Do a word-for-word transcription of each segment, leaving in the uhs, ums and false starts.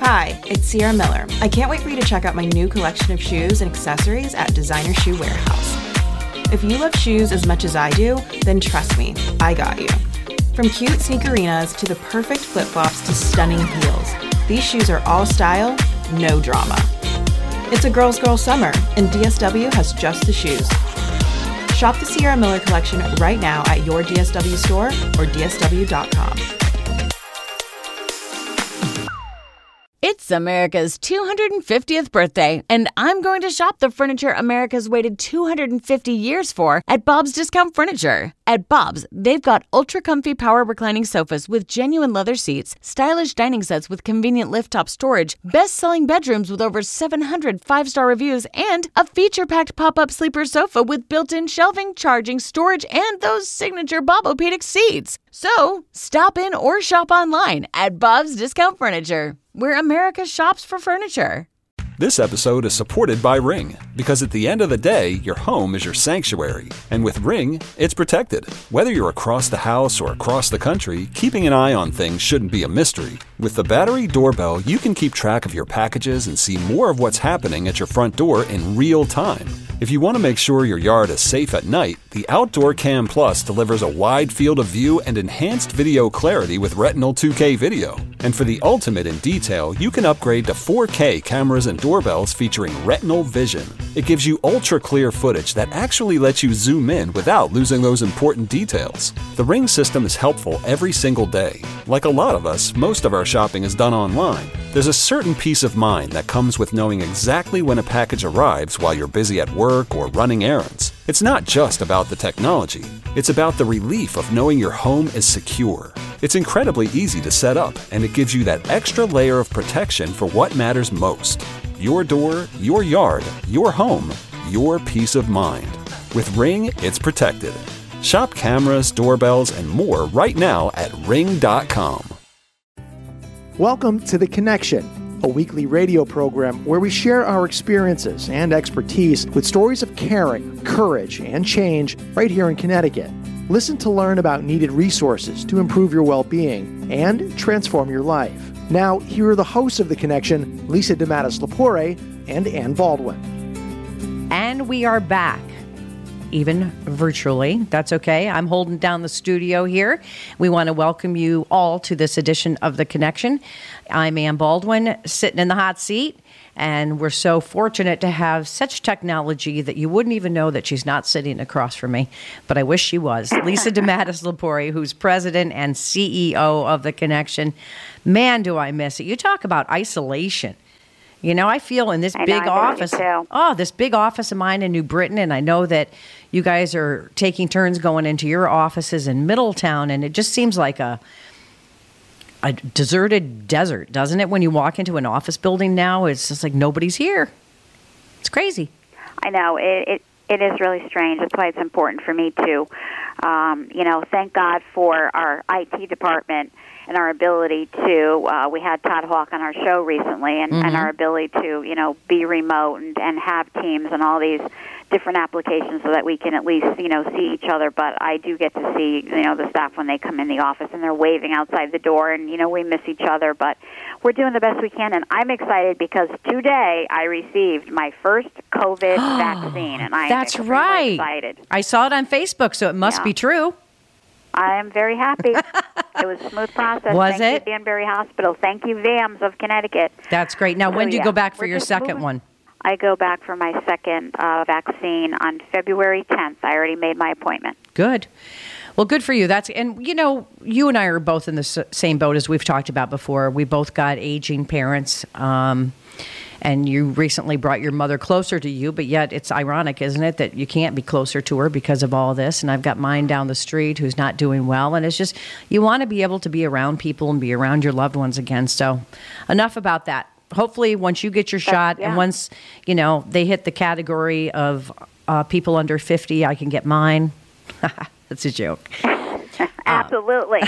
Hi, it's Sierra Miller. I can't wait for you to check out my new collection of shoes and accessories at Designer Shoe Warehouse. If you love shoes as much as I do, then trust me, I got you. From cute sneakerinas to the perfect flip-flops to stunning heels, these shoes are all style, no drama. It's a girl's girl summer, and D S W has just the shoes. Shop the Sierra Miller collection right now at your D S W store or D S W dot com. It's America's two hundred fiftieth birthday, and I'm going to shop the furniture America's waited two hundred fifty years for at Bob's Discount Furniture. At Bob's, they've got ultra-comfy power reclining sofas with genuine leather seats, stylish dining sets with convenient lift-top storage, best-selling bedrooms with over seven hundred five-star reviews, and a feature-packed pop-up sleeper sofa with built-in shelving, charging, storage, and those signature Bobopedic seats. So, stop in or shop online at Bob's Discount Furniture, where America shops for furniture. This episode is supported by Ring, because at the end of the day, your home is your sanctuary. And with Ring, it's protected. Whether you're across the house or across the country, keeping an eye on things shouldn't be a mystery. With the battery doorbell, you can keep track of your packages and see more of what's happening at your front door in real time. If you want to make sure your yard is safe at night, the Outdoor Cam Plus delivers a wide field of view and enhanced video clarity with Retinal two K video. And for the ultimate in detail, you can upgrade to four K cameras and doorbells featuring Retinal Vision. It gives you ultra-clear footage that actually lets you zoom in without losing those important details. The Ring system is helpful every single day. Like a lot of us, most of our shopping is done online. There's a certain peace of mind that comes with knowing exactly when a package arrives while you're busy at work or running errands. It's not just about the technology. It's about the relief of knowing your home is secure. It's incredibly easy to set up, and it gives you that extra layer of protection for what matters most. Your door, your yard, your home, your peace of mind. With Ring, it's protected. Shop cameras, doorbells, and more right now at ring dot com. Welcome to The Connection, a weekly radio program where we share our experiences and expertise with stories of caring, courage, and change right here in Connecticut. Listen to learn about needed resources to improve your well-being and transform your life. Now, here are the hosts of The Connection, Lisa DeMatteis-Lepore and Ann Baldwin. And we are back, even virtually. That's okay. I'm holding down the studio here. We want to welcome you all to this edition of The Connection. I'm Ann Baldwin, sitting in the hot seat, and we're so fortunate to have such technology that you wouldn't even know that she's not sitting across from me, but I wish she was. Lisa DeMatteis-Lepore, who's president and C E O of The Connection. Man, do I miss it. You talk about isolation. You know, I feel in this I big know, office, oh, this big office of mine in New Britain, and I know that you guys are taking turns going into your offices in Middletown, and it just seems like a a deserted desert, doesn't it? When you walk into an office building now, it's just like nobody's here. It's crazy. I know. It it, it is really strange. That's why it's important for me to, um, you know, thank God for our I T department and our ability to, uh, we had Todd Hawk on our show recently, and, mm-hmm. and our ability to, you know, be remote and, and have teams and all these different applications so that we can at least, you know, see each other. But I do get to see, you know, the staff when they come in the office and they're waving outside the door, and, you know, we miss each other. But we're doing the best we can, and I'm excited because today I received my first COVID vaccine, and I'm That's extremely right. excited. I saw it on Facebook, so it must Yeah. be true. I am very happy. It was a smooth process. Was Thank it? you, Danbury Hospital. Thank you, V A M S of Connecticut. That's great. Now, So, when do you yeah, go back for we're your just second moving. one? I go back for my second uh, vaccine on February tenth. I already made my appointment. Good. Well, good for you. That's and you know, you and I are both in the s- same boat as we've talked about before. We both got aging parents, um, and you recently brought your mother closer to you. But yet, it's ironic, isn't it, that you can't be closer to her because of all this? And I've got mine down the street who's not doing well, and it's just you want to be able to be around people and be around your loved ones again. So, enough about that. Hopefully, once you get your shot, yeah. and once you know they hit the category of uh, people under fifty, I can get mine. That's a joke. Absolutely.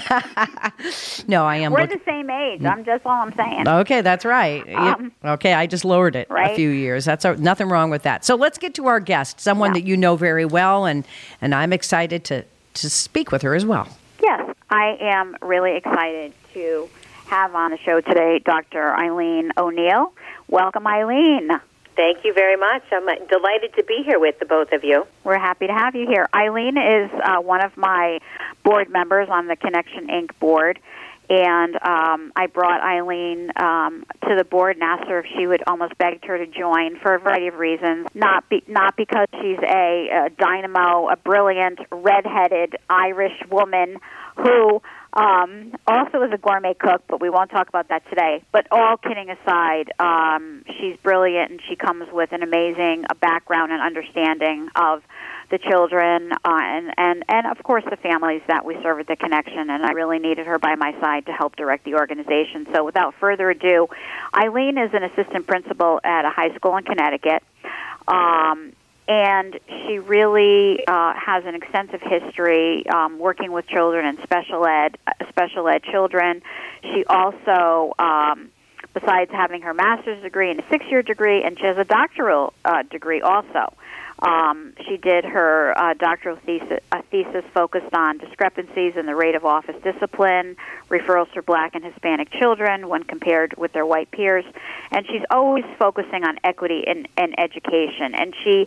No, I am. We're look- the same age. I'm just all I'm saying. Okay, that's right. Um, Yep. Okay, I just lowered it right? a few years. That's a, nothing wrong with that. So let's get to our guest, someone Yeah. that you know very well, and, and I'm excited to, to speak with her as well. Yes, I am really excited to have on the show today Doctor Eileen O'Neill. Welcome, Eileen. Thank you very much. I'm delighted to be here with the both of you. We're happy to have you here. Eileen is uh, one of my board members on the Connection Incorporated board, and um, I brought Eileen um, to the board and asked her if she would, almost begged her to join for a variety of reasons. Not be, not because she's a, a dynamo, a brilliant, redheaded Irish woman who um, also is a gourmet cook, but we won't talk about that today. But all kidding aside, um, she's brilliant, and she comes with an amazing uh, background and understanding of the children uh, and, and, and, of course, the families that we serve at the Connection, and I really needed her by my side to help direct the organization. So without further ado, Eileen is an assistant principal at a high school in Connecticut. Um, And she really uh, has an extensive history um, working with children and special ed, special ed children. She also, um, besides having her master's degree and a six-year degree, and she has a doctoral uh, degree also. Um, she did her uh, doctoral thesis, a thesis focused on discrepancies in the rate of office discipline, referrals for black and Hispanic children when compared with their white peers. And she's always focusing on equity in, in education. And she,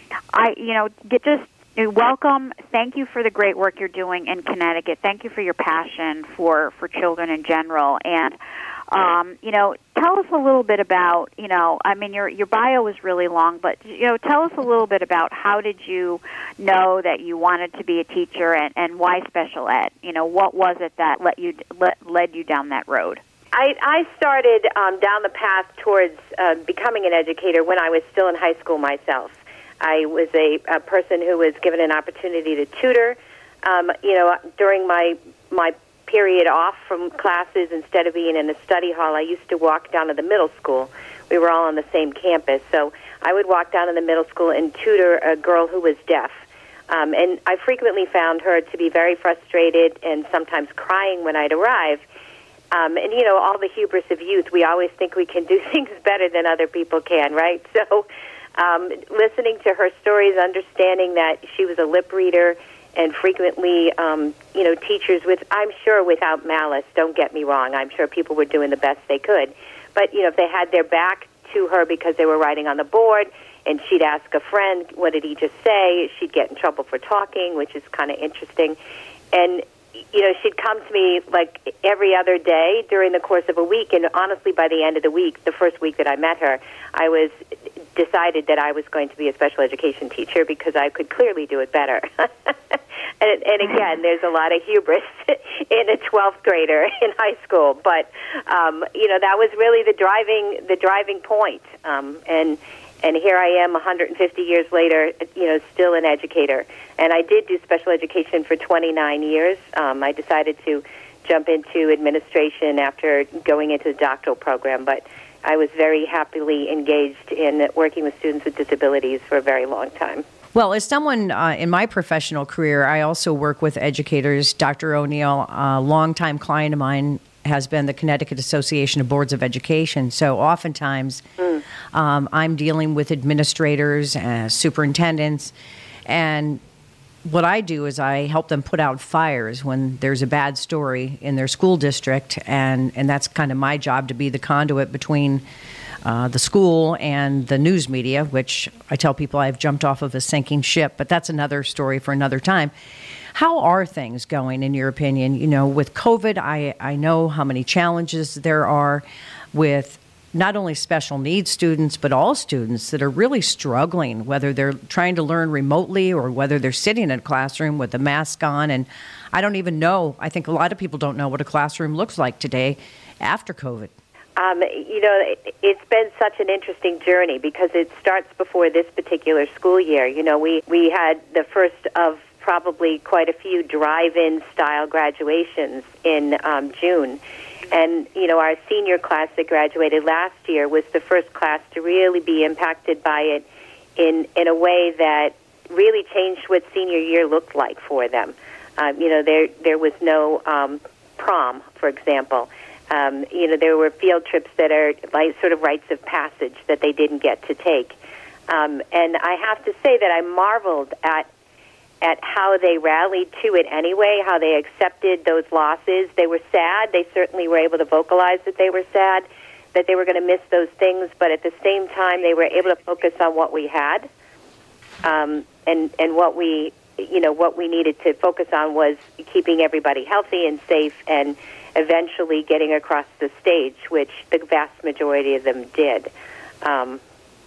I, you know, get just welcome. Thank you for the great work you're doing in Connecticut. Thank you for your passion for, for children in general. And Um, you know, tell us a little bit about, you know, I mean, your your bio was really long, but, you know, tell us a little bit about how did you know that you wanted to be a teacher, and, and why special ed? You know, what was it that let you let, led you down that road? I, I started um, down the path towards uh, becoming an educator when I was still in high school myself. I was a, a person who was given an opportunity to tutor. Um, you know, during my my period off from classes, instead of being in a study hall, I used to walk down to the middle school. We were all on the same campus, so I would walk down to the middle school and tutor a girl who was deaf. Um, and I frequently found her to be very frustrated and sometimes crying when I'd arrive. Um, and, you know, all the hubris of youth, we always think we can do things better than other people can, right? So um, listening to her stories, understanding that she was a lip reader, and frequently, um, you know, teachers with, I'm sure without malice, don't get me wrong, I'm sure people were doing the best they could. But, you know, if they had their back to her because they were writing on the board, and she'd ask a friend, what did he just say? She'd get in trouble for talking, which is kind of interesting. And, you know, she'd come to me like every other day during the course of a week. And honestly, by the end of the week, the first week that I met her, I was decided that I was going to be a special education teacher because I could clearly do it better. and, and again, there's a lot of hubris in a twelfth grader in high school, but um, you know, that was really the driving the driving point. Um, and and here I am, one hundred fifty years later, you know, still an educator. And I did do special education for twenty-nine years. Um, I decided to jump into administration after going into the doctoral program, but I was very happily engaged in working with students with disabilities for a very long time. Well, as someone uh, in my professional career, I also work with educators. Doctor O'Neill, a longtime client of mine, has been the Connecticut Association of Boards of Education. So oftentimes mm. um, I'm dealing with administrators, uh, superintendents, and what I do is I help them put out fires when there's a bad story in their school district, and, and that's kind of my job, to be the conduit between uh, the school and the news media, which I tell people I've jumped off of a sinking ship, but that's another story for another time. How are things going, in your opinion? You know, with COVID, I, I know how many challenges there are with not only special needs students, but all students that are really struggling, whether they're trying to learn remotely or whether they're sitting in a classroom with a mask on. And I don't even know, I think a lot of people don't know what a classroom looks like today after COVID. Um, you know, it, it's been such an interesting journey because it starts before this particular school year. You know, we, we had the first of probably quite a few drive-in style graduations in um, June. And, you know, our senior class that graduated last year was the first class to really be impacted by it in, in a way that really changed what senior year looked like for them. Um, you know, there there was no um, prom, for example. Um, you know, there were field trips that are like sort of rites of passage that they didn't get to take. Um, and I have to say that I marveled at at how they rallied to it anyway, how they accepted those losses. They were sad. They certainly were able to vocalize that they were sad, that they were going to miss those things, but at the same time, they were able to focus on what we had, um, and and what we, you know, what we needed to focus on was keeping everybody healthy and safe, and eventually getting across the stage, which the vast majority of them did. Um,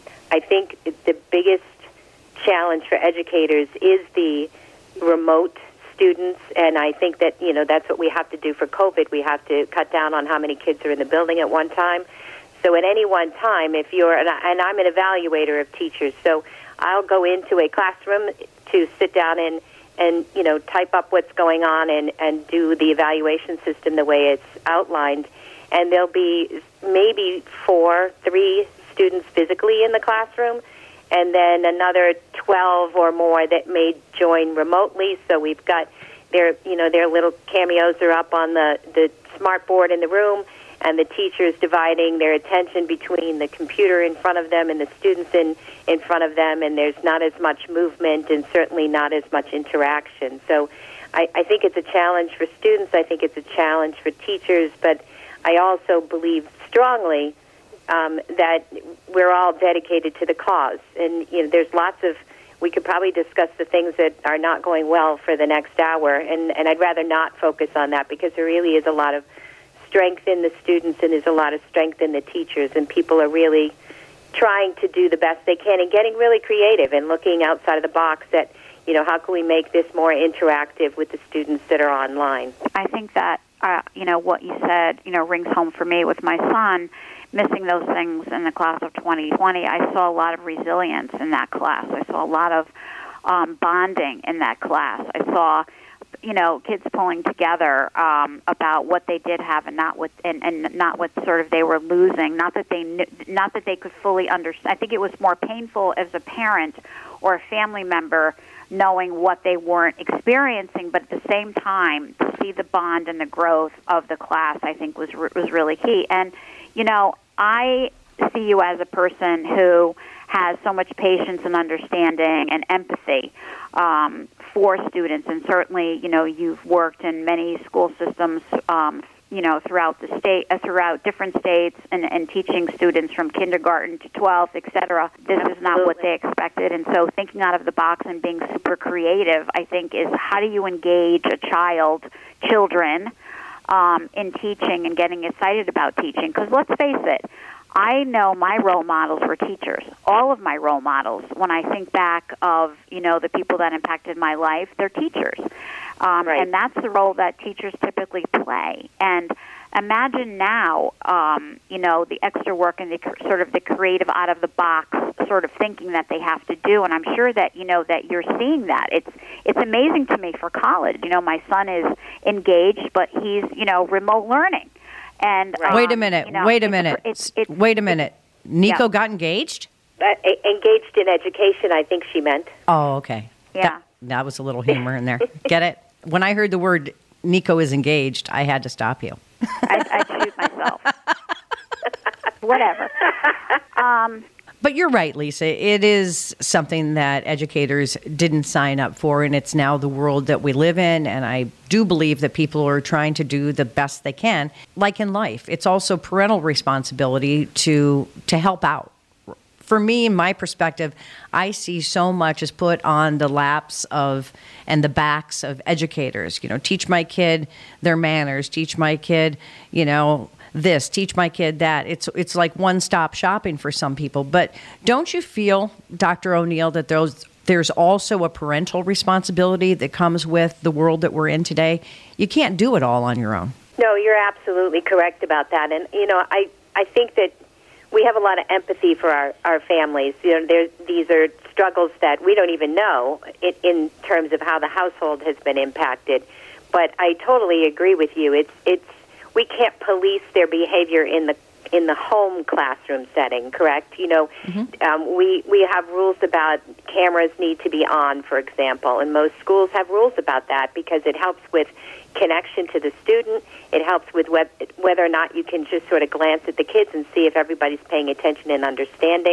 I think the biggest challenge for educators is the remote students, and I think that, you know, that's what we have to do for COVID. We have to cut down on how many kids are in the building at one time. So at any one time, if you're, and, I, and I'm an evaluator of teachers, so I'll go into a classroom to sit down and, and you know, type up what's going on and, and do the evaluation system the way it's outlined. And there'll be maybe four, three students physically in the classroom, and then another twelve or more that may join remotely. So we've got their, you know, their little cameos are up on the, the smart board in the room, and the teachers dividing their attention between the computer in front of them and the students in, in front of them, and there's not as much movement and certainly not as much interaction. So I, I think it's a challenge for students. I think it's a challenge for teachers, but I also believe strongly Um, that we're all dedicated to the cause. And, you know, there's lots of, we could probably discuss the things that are not going well for the next hour, and, and I'd rather not focus on that, because there really is a lot of strength in the students, and there's a lot of strength in the teachers, and people are really trying to do the best they can and getting really creative and looking outside of the box at, you know, how can we make this more interactive with the students that are online. I think that, uh, you know, what you said, you know, rings home for me with my son. Missing those things in the class of twenty twenty, I saw a lot of resilience in that class. I saw a lot of um, bonding in that class. I saw, you know, kids pulling together um, about what they did have and not what and, and not what sort of they were losing. Not that they knew, not that they could fully understand. I think it was more painful as a parent or a family member knowing what they weren't experiencing, but at the same time, to see the bond and the growth of the class, I think was was really key. And you know, I see you as a person who has so much patience and understanding and empathy um, for students, and certainly, you know, you've worked in many school systems, um, you know, throughout the state, uh, throughout different states, and, and teaching students from kindergarten to twelfth, et cetera. This is not what they expected, and so thinking out of the box and being super creative, I think, is how do you engage a child, children, Um, in teaching and getting excited about teaching. Because let's face it, I know my role models were teachers. All of my role models, when I think back of, you know, the people that impacted my life, they're teachers. Um, right. And that's the role that teachers typically play. And imagine now, um, you know, the extra work and the sort of the creative out of the box sort of thinking that they have to do. And I'm sure that, you know, that you're seeing that. It's it's amazing to me for college. You know, my son is engaged, but he's, you know, remote learning. And um, Wait a minute. You know, wait a minute. It's, it's, wait a minute. Nico yeah. got engaged? Uh, engaged in education, I think she meant. Oh, okay. Yeah. That, that was a little humor in there. Get it? When I heard the word Nico is engaged, I had to stop you. I, I'd shoot myself. Whatever. Um, But you're right, Lisa. It is something that educators didn't sign up for, and it's now the world that we live in. And I do believe that people are trying to do the best they can. Like in life, it's also parental responsibility to to help out. For me, in my perspective, I see so much is put on the laps of and the backs of educators. You know, teach my kid their manners, teach my kid, you know, this, teach my kid that. It's it's like one-stop shopping for some people. But don't you feel, Doctor O'Neill, that those there's also a parental responsibility that comes with the world that we're in today? You can't do it all on your own. No, you're absolutely correct about that. And, you know, I, I think that we have a lot of empathy for our, our families. You know, there, these are struggles that we don't even know in, in terms of how the household has been impacted. But I totally agree with you. It's it's we can't police their behavior in the in the home classroom setting, correct? You know, mm-hmm. um, we we have rules about cameras need to be on, for example, and most schools have rules about that because it helps with connection to the student. It helps with whether or not you can just sort of glance at the kids and see if everybody's paying attention and understanding.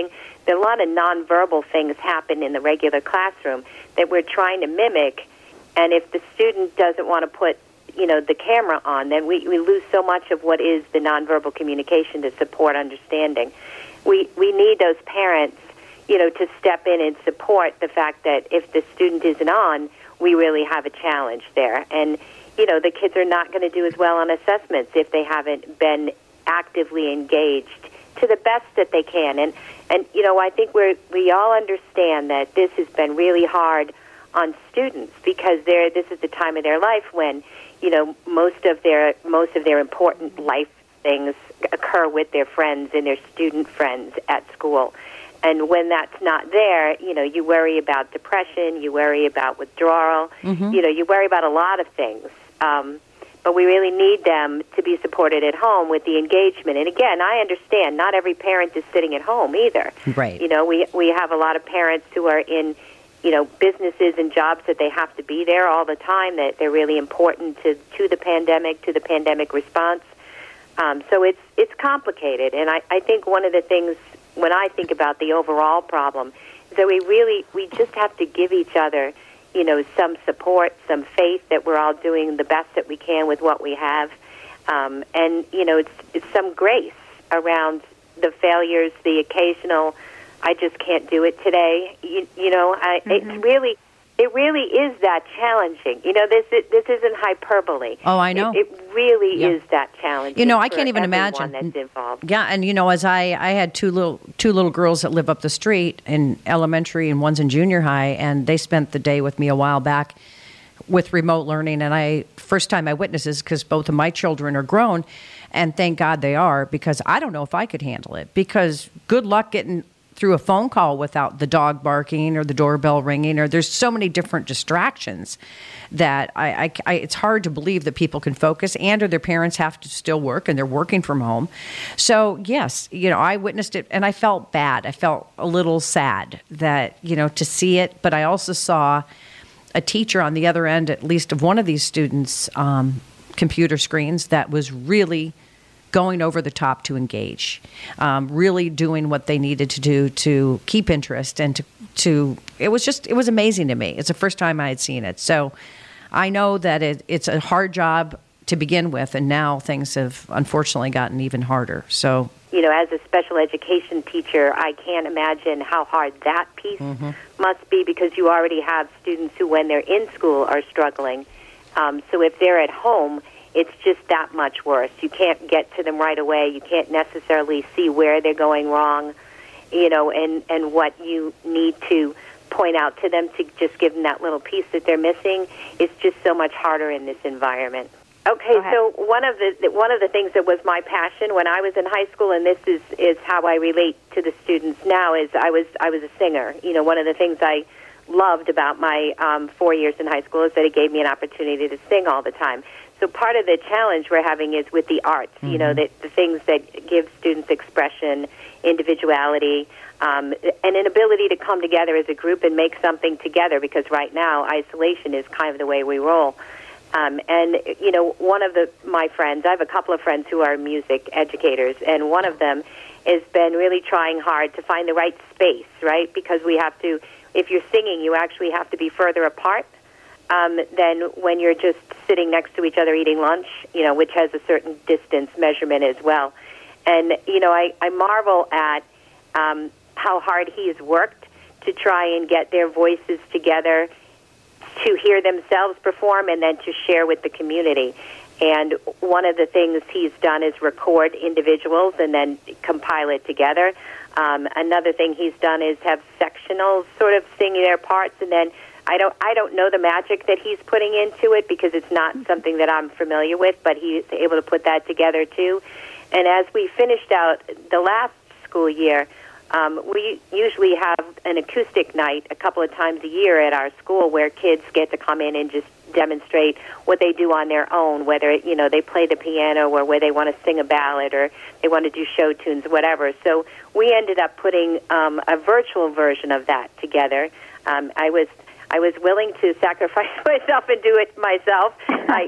there are a lot of nonverbal things happen in the regular classroom that we're trying to mimic. And if the student doesn't want to put, you know, the camera on, then we, we lose so much of what is the nonverbal communication to support understanding. We we need those parents, you know, to step in and support the fact that if the student isn't on, we really have a challenge there. And, you know, the kids are not going to do as well on assessments if they haven't been actively engaged to the best that they can. And, and you know, I think we're, we all understand that this has been really hard on students because they're, this is the time of their life when, you know, most of their most of their important life things occur with their friends and their student friends at school. And when that's not there, you know, you worry about depression, you worry about withdrawal, mm-hmm. you know, you worry about a lot of things. Um, but we really need them to be supported at home with the engagement. And again, I understand not every parent is sitting at home either. Right. You know, we we have a lot of parents who are in, you know, businesses and jobs that they have to be there all the time, that they're really important to, to the pandemic, to the pandemic response. Um, so it's it's complicated. And I, I think one of the things, when I think about the overall problem, is that we really, we just have to give each other, you know, some support, some faith that we're all doing the best that we can with what we have. Um, and, you know, it's, it's some grace around the failures, the occasional, I just can't do it today. You, you know, I, mm-hmm. it's really, it really is that challenging. You know, this it, this isn't hyperbole. Oh, I know. It, it really yeah. is that challenging. You know, I can't for even imagine. That's involved. Yeah, and you know, as I, I had two little two little girls that live up the street in elementary and one's in junior high, and they spent the day with me a while back with remote learning. And I first time I witnessed this because both of my children are grown, and thank God they are, because I don't know if I could handle it. Because good luck getting through a phone call without the dog barking or the doorbell ringing, or there's so many different distractions that I, I, I it's hard to believe that people can focus, and or their parents have to still work and they're working from home. So yes, you know, I witnessed it and I felt bad. I felt a little sad that, you know, to see it, but I also saw a teacher on the other end, at least of one of these students' um, computer screens, that was really going over the top to engage, um, really doing what they needed to do to keep interest and to, to, it was just, it was amazing to me. It's the first time I had seen it. So I know that it, it's a hard job to begin with, and now things have unfortunately gotten even harder. So, you know, as a special education teacher, I can't imagine how hard that piece mm-hmm. must be, because you already have students who, when they're in school, are struggling. Um, so if they're at home, it's just that much worse. You can't get to them right away. You can't necessarily see where they're going wrong, you know, and, and what you need to point out to them to just give them that little piece that they're missing. It's just so much harder in this environment. Okay, so one of the one of the things that was my passion when I was in high school, and this is, is how I relate to the students now, is I was I was a singer. You know, one of the things I loved about my um, four years in high school is that it gave me an opportunity to sing all the time. So part of the challenge we're having is with the arts, mm-hmm. you know, the, the things that give students expression, individuality, um, and an ability to come together as a group and make something together, because right now isolation is kind of the way we roll. Um, and, you know, one of the my friends, I have a couple of friends who are music educators, and one of them has been really trying hard to find the right space, right? Because we have to, if you're singing, you actually have to be further apart um, than when you're just sitting next to each other eating lunch, you know, which has a certain distance measurement as well. And, you know, I, I marvel at um, how hard he has worked to try and get their voices together, to hear themselves perform, and then to share with the community. And one of the things he's done is record individuals and then compile it together. Um, another thing he's done is have sectionals sort of sing their parts, and then I don't I don't know the magic that he's putting into it, because it's not something that I'm familiar with, but he's able to put that together too. And as we finished out the last school year, Um, we usually have an acoustic night a couple of times a year at our school where kids get to come in and just demonstrate what they do on their own, whether, you know, they play the piano or where they want to sing a ballad or they want to do show tunes, whatever. So we ended up putting um, a virtual version of that together. Um, I was I was willing to sacrifice myself and do it myself. I,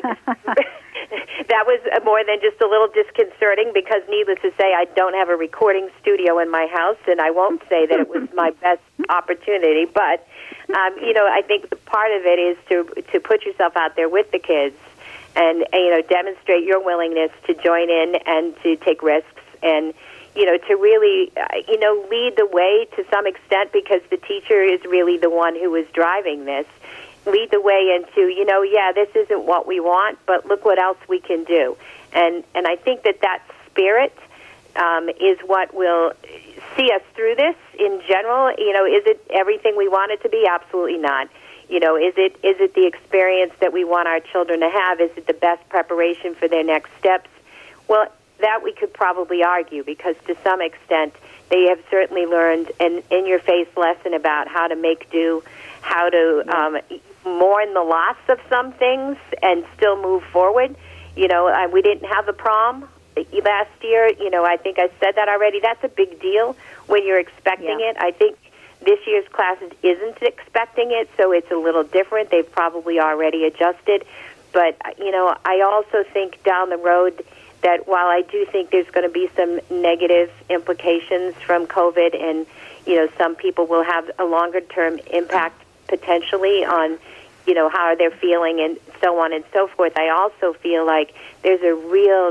that was more than just a little disconcerting because, needless to say, I don't have a recording studio in my house, and I won't say that it was my best opportunity. But, um, you know, I think the part of it is to to put yourself out there with the kids and, and, you know, demonstrate your willingness to join in and to take risks and, you know, to really, uh, you know, lead the way to some extent because the teacher is really the one who is driving this. Lead the way into, you know, yeah, this isn't what we want, but look what else we can do. And and I think that that spirit um, is what will see us through this in general. You know, is it everything we want it to be? Absolutely not. You know, is it is it the experience that we want our children to have? Is it the best preparation for their next steps? Well, that we could probably argue because to some extent they have certainly learned an in-your-face lesson about how to make do, how to um, mourn the loss of some things and still move forward. You know, uh, we didn't have a prom last year. You know, I think I said that already. That's a big deal when you're expecting yeah. it. I think this year's class isn't expecting it, so it's a little different. They've probably already adjusted. But, you know, I also think down the road that while I do think there's going to be some negative implications from COVID and, you know, some people will have a longer-term impact potentially on, you know, how they're feeling and so on and so forth, I also feel like there's a real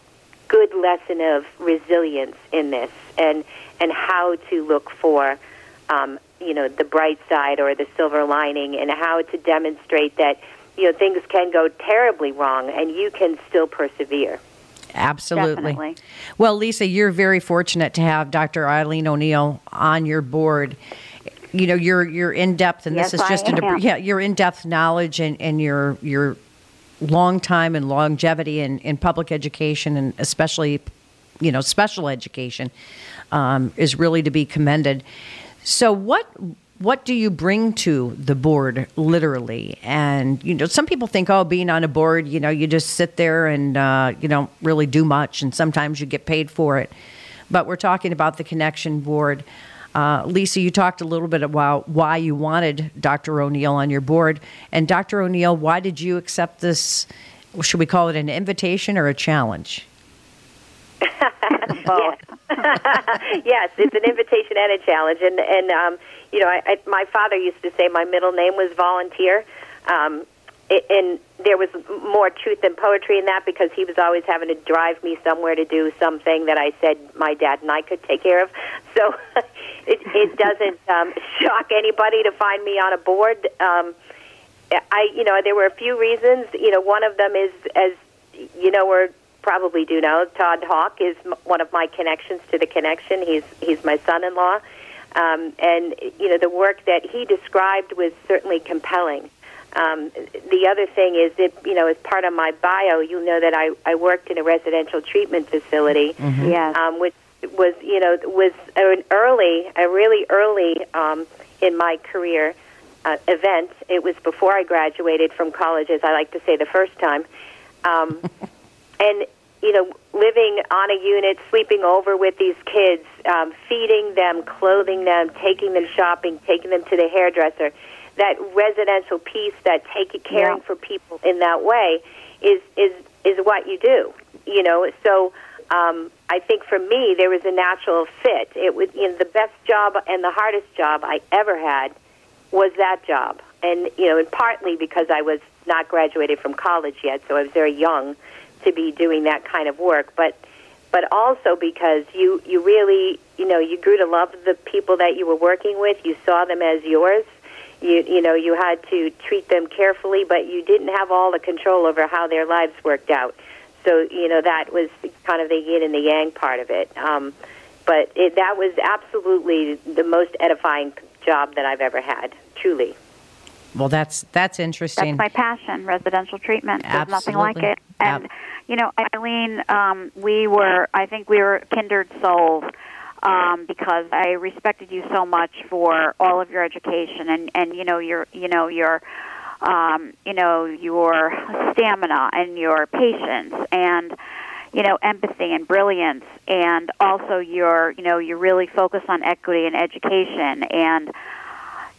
good lesson of resilience in this and, and how to look for, um, you know, the bright side or the silver lining and how to demonstrate that, you know, things can go terribly wrong and you can still persevere. Absolutely. Definitely. Well, Lisa, you're very fortunate to have Doctor Eileen O'Neill on your board. You know, you're you're in depth, and Yes, this is just I an, am. yeah, your in depth knowledge and, and your your long time and longevity in, in public education and especially, you know, special education um, is really to be commended. So, what what do you bring to the board, literally? And you know, some people think, oh, being on a board, you know, you just sit there and uh, you don't really do much, and sometimes you get paid for it. But we're talking about the Connection Board. Uh, Lisa, you talked a little bit about why you wanted Doctor O'Neill on your board. And Doctor O'Neill, why did you accept this, should we call it an invitation or a challenge? yes. yes, it's an invitation and a challenge. And, and um, you know, I, I, my father used to say my middle name was Volunteer. Um, it, and there was more truth than poetry in that because he was always having to drive me somewhere to do something that I said my dad and I could take care of. So it, it doesn't um, shock anybody to find me on a board. Um, I, you know, there were a few reasons. You know, one of them is, as you know, or probably do know, Todd Hawk is m- one of my connections to the Connection. He's he's my son-in-law, um, and you know, the work that he described was certainly compelling. Um, the other thing is that, you know, as part of my bio, you know that I, I worked in a residential treatment facility, Mm-hmm. Yes. um, which was, you know, was an early, a really early um, in my career uh, event. It was before I graduated from college, as I like to say the first time. Um, and, you know, living on a unit, sleeping over with these kids, um, feeding them, clothing them, taking them shopping, taking them to the hairdresser, that residential piece, that take caring Yeah. for people in that way is is is what you do, you know. So um, I think for me there was a natural fit. It was, you know, the best job and the hardest job I ever had was that job, and you know, and partly because I was not graduated from college yet, so I was very young to be doing that kind of work, but but also because you you really, you know, you grew to love the people that you were working with. You saw them as yours. You you know, you had to treat them carefully, but you didn't have all the control over how their lives worked out. So, you know, that was kind of the yin and the yang part of it. Um, but it, that was absolutely the most edifying job that I've ever had, truly. Well, that's that's interesting. That's my passion, residential treatment. There's nothing like Absolutely. it. And, Ab- you know, Eileen, um, we were, I think we were kindred souls um, because I respected you so much for all of your education and, and you know, your, you know, your, um, you know, your stamina and your patience and, you know, empathy and brilliance, and also your, you know, you really focus on equity and education. And,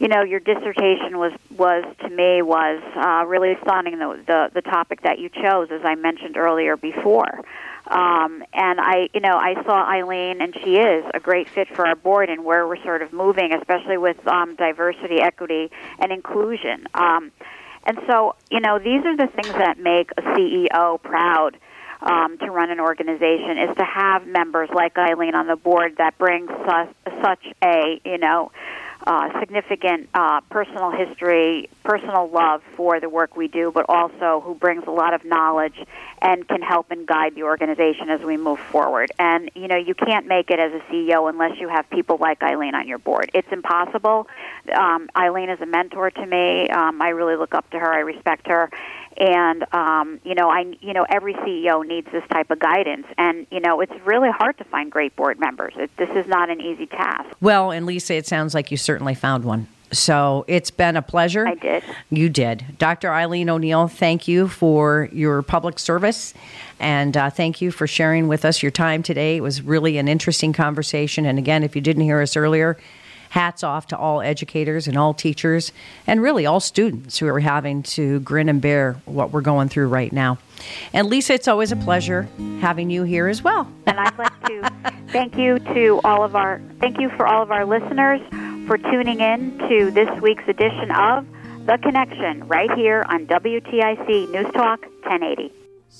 you know, your dissertation was, was to me, was uh, really stunning, the, the, the topic that you chose, as I mentioned earlier before. Um, and I, you know, I saw Eileen, and she is a great fit for our board and where we're sort of moving, especially with um, diversity, equity, and inclusion. Um, and so, you know, these are the things that make a C E O proud um, to run an organization, is to have members like Eileen on the board that brings such, such a, you know, Uh, significant uh, personal history, personal love for the work we do, but also who brings a lot of knowledge and can help and guide the organization as we move forward. And, you know, you can't make it as a C E O unless you have people like Eileen on your board. It's impossible. Um, Eileen is a mentor to me. Um, I really look up to her. I respect her. And, um, you know, I, you know, every C E O needs this type of guidance. And, you know, it's really hard to find great board members. It, this is not an easy task. Well, and Lisa, it sounds like you certainly found one. So it's been a pleasure. I did. You did. Doctor Eileen O'Neill, thank you for your public service. And uh, thank you for sharing with us your time today. It was really an interesting conversation. And again, if you didn't hear us earlier, hats off to all educators and all teachers and really all students who are having to grin and bear what we're going through right now. And Lisa, it's always a pleasure having you here as well. And I'd like to thank you to all of our, thank you for all of our listeners for tuning in to this week's edition of The Connection right here on W T I C News Talk ten eighty.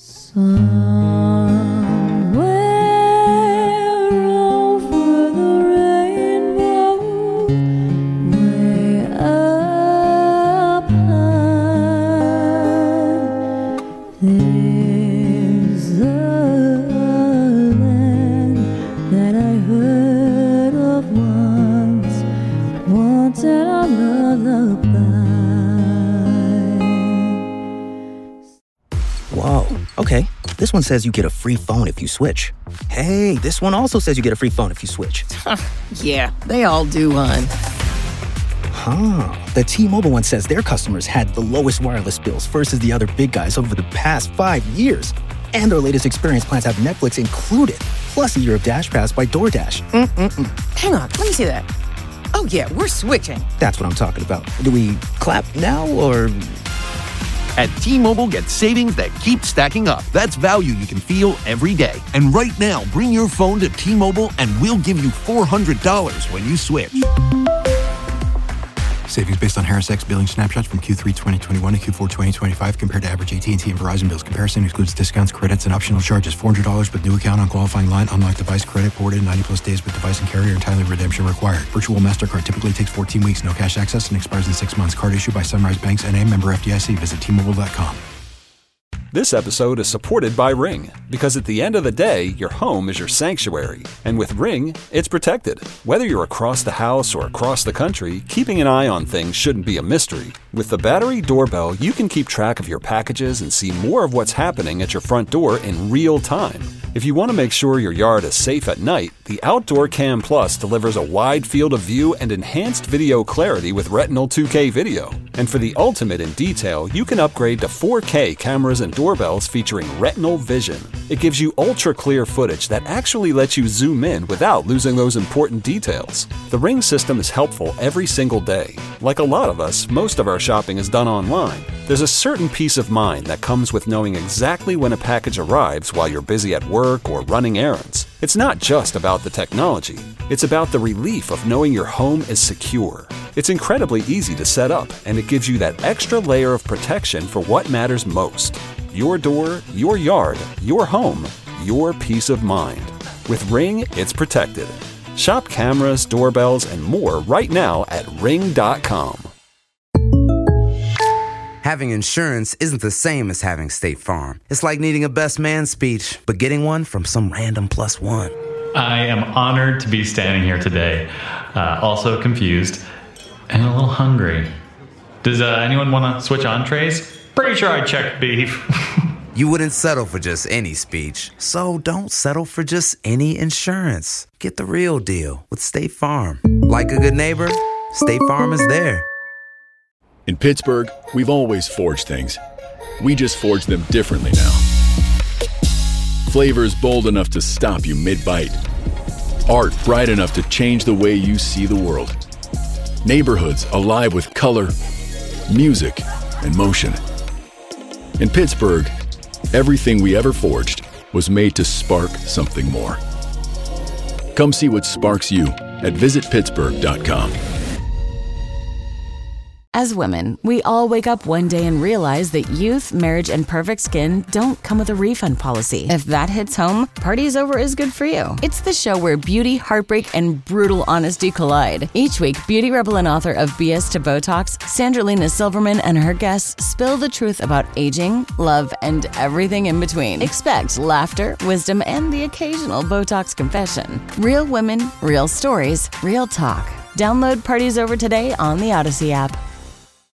Whoa, okay. This one says you get a free phone if you switch. Hey, this one also says you get a free phone if you switch. Yeah, they all do, hon. Huh. The T-Mobile one says their customers had the lowest wireless bills versus the other big guys over the past five years. And their latest experience plans have Netflix included, plus a year of Dash Pass by DoorDash. Mm-mm-mm. Hang on, let me see that. Oh, yeah, we're switching. That's what I'm talking about. Do we clap now, or...? At T-Mobile, get savings that keep stacking up. That's value you can feel every day. And right now, bring your phone to T-Mobile and we'll give you four hundred dollars when you switch. Savings based on Harris X billing snapshots from Q three twenty twenty-one to Q four twenty twenty-five compared to average A T and T and Verizon bills. Comparison excludes discounts, credits, and optional charges. four hundred dollars with new account on qualifying line. Unlocked device credit ported ninety plus days with device and carrier and timely redemption required. Virtual MasterCard typically takes fourteen weeks. No cash access and expires in six months. Card issued by Sunrise Banks N A, member F D I C. Visit T Mobile dot com. This episode is supported by Ring, because at the end of the day, your home is your sanctuary. And with Ring, it's protected. Whether you're across the house or across the country, keeping an eye on things shouldn't be a mystery. With the battery doorbell, you can keep track of your packages and see more of what's happening at your front door in real time. If you want to make sure your yard is safe at night, the Outdoor Cam Plus delivers a wide field of view and enhanced video clarity with Retinal two K video. And for the ultimate in detail, you can upgrade to four K cameras and doorbells featuring Retinal Vision. It gives you ultra-clear footage that actually lets you zoom in without losing those important details. The Ring system is helpful every single day. Like a lot of us, most of our shopping is done online. There's a certain peace of mind that comes with knowing exactly when a package arrives while you're busy at work or running errands. It's not just about the technology. It's about the relief of knowing your home is secure. It's incredibly easy to set up, and it gives you that extra layer of protection for what matters most. Your door, your yard, your home, your peace of mind. With Ring, it's protected. Shop cameras, doorbells, and more right now at ring dot com. Having insurance isn't the same as having State Farm. It's like needing a best man speech, but getting one from some random plus one. I am honored to be standing here today, uh, also confused and a little hungry. Does uh, anyone want to switch entrees? Pretty sure I checked beef. You wouldn't settle for just any speech, so don't settle for just any insurance. Get the real deal with State Farm. Like a good neighbor, State Farm is there. In Pittsburgh, we've always forged things. We just forge them differently now. Flavors bold enough to stop you mid-bite. Art bright enough to change the way you see the world. Neighborhoods alive with color, music, and motion. In Pittsburgh, everything we ever forged was made to spark something more. Come see what sparks you at visit pittsburgh dot com. As women, we all wake up one day and realize that youth, marriage, and perfect skin don't come with a refund policy. If that hits home, Party's Over is good for you. It's the show where beauty, heartbreak, and brutal honesty collide. Each week, beauty rebel and author of B S to Botox, Sandralina Silverman, and her guests spill the truth about aging, love, and everything in between. Expect laughter, wisdom, and the occasional Botox confession. Real women, real stories, real talk. Download Party's Over today on the Odyssey app.